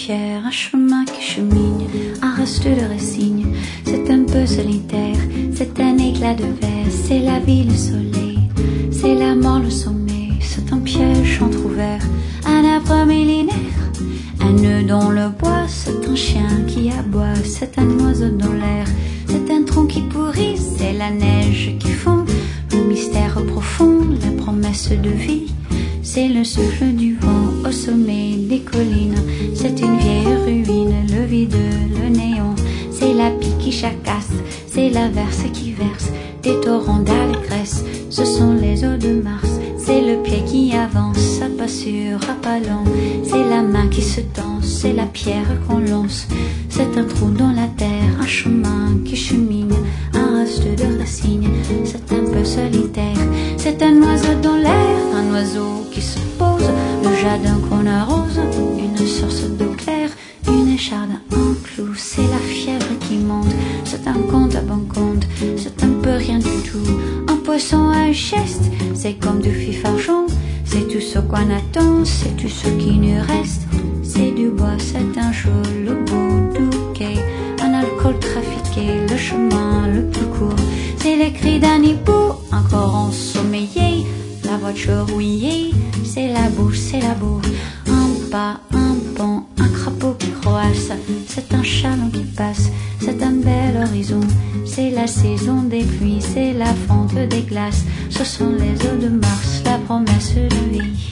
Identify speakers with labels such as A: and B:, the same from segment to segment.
A: pierre, un chemin qui chemine, un reste de racines. C'est un peu solitaire, c'est un éclat de verre, c'est la vie, le soleil, c'est la mort, le sommeil. C'est un piège entrouvert, un arbre millénaire, un nœud dans le bois. C'est un chien qui aboie, c'est un oiseau dans l'air, c'est un tronc qui pourrit, c'est la neige qui fond. Le mystère profond, la promesse de vie, c'est le souffle du vent au sommet des collines. C'est une vieille ruine, le vide, le néant. C'est la pie qui chacasse, c'est l'averse qui verse des torrents d'allégresse. Ce sont les eaux de Mars, c'est le pied qui avance à pas sûr, à pas lent. C'est la main qui se tend, c'est la pierre qu'on lance. C'est un trou dans la terre, un chemin qui chemine, un reste de racines. C'est un peu solitaire, c'est un oiseau dans l'air, un oiseau qui se pose, le jardin qu'on arrose, une source d'eau claire, une écharde, un clou. C'est la fièvre qui monte, c'est un conte à bon compte, c'est un peu rien du tout. Un poisson à un geste, c'est comme du fifargeon. C'est tout ce qu'on attend, c'est tout ce qui nous reste. C'est du bois, c'est un jour, le beau douquet, un alcool trafiqué, le chemin le plus court. C'est les cris d'un hibou, encore ensommeillé, la voiture rouillée. C'est la boue, c'est la boue, un pas, un pont, un crapaud qui croasse. C'est un chaland qui passe, c'est un bel horizon. C'est la saison des pluies, c'est la fonte des glaces. Ce sont les eaux de Mars, la promesse de vie.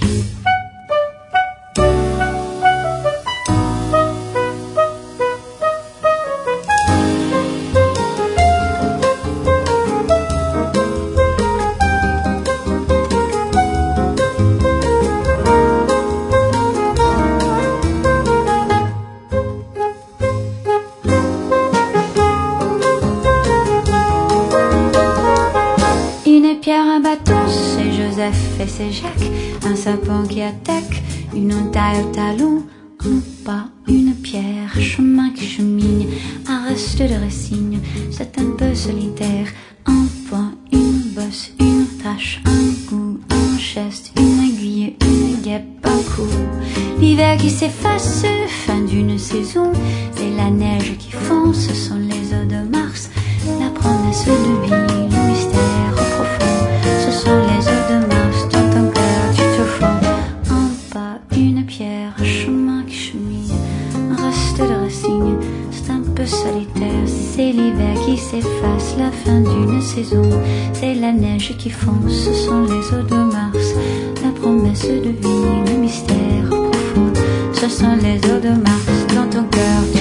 A: Pierre, un bateau, c'est Joseph et c'est Jacques, un sapin qui attaque, une taille au talon, un pas, une pierre, chemin qui chemine, un reste de racines. C'est un peu solitaire, un point, une bosse, une tache, un goût, un geste, une aiguille, une guêpe, un coup. L'hiver qui s'efface, fin d'une saison, c'est la neige qui fond, ce sont les eaux de Mars, la promesse de vie, le mystère profond. Ce sont les eaux de Mars, dans ton cœur tu te fonds. Un pas, une pierre, un chemin qui chemine, un reste de racines. C'est un peu solitaire, c'est l'hiver qui s'efface, la fin d'une saison. C'est la neige qui fond, ce sont les eaux de Mars, la promesse de vie, le mystère profond. Ce sont les eaux de Mars, dans ton cœur tu